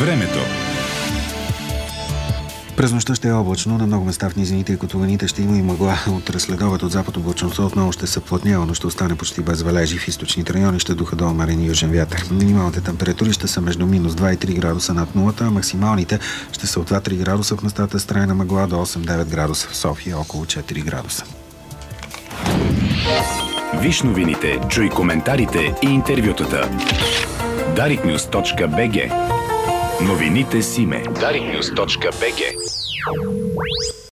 Времето. През нощта ще е облачно, на много места в низините и котловините ще има и мъгла. Утре следобед от запад облачността отново ще се плътнява, но ще остане почти без валежи. В източните райони ще духа до умерен южен вятър. Минималните температури ще са между минус 2 и 3 градуса над нулата, а максималните ще са от 2-3 градуса в местата с трайна мъгла до 8-9 градуса в София, около 4 градуса. Виж новините, чуй коментарите и интервютата. dariknews.bg. Новините с име. dariknews.bg.